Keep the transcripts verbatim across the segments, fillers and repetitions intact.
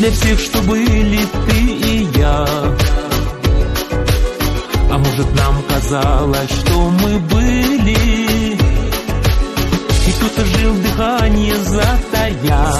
для всех, что были ты и я. А может, нам казалось, что мы были, и кто-то жил дыхание затая,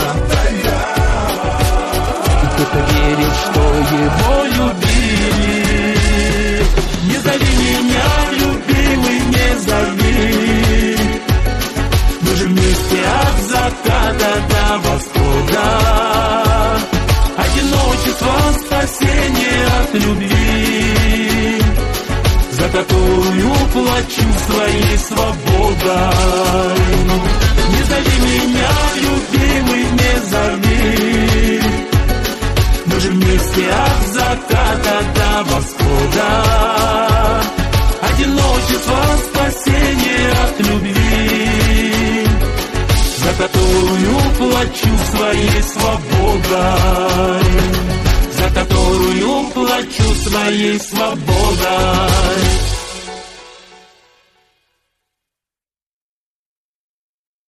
и кто-то верил, что его любили. Не зови меня, любимый, не зови, мы же вместе от заката до восхода. Одиночество, спасение от любви, за которую плачу своей свободой. Не зови меня, любимый, не зови, мы же вместе от заката до восхода. Одиночество, спасение от любви, за которую плачу своей свободой, за которую плачу своей свободой.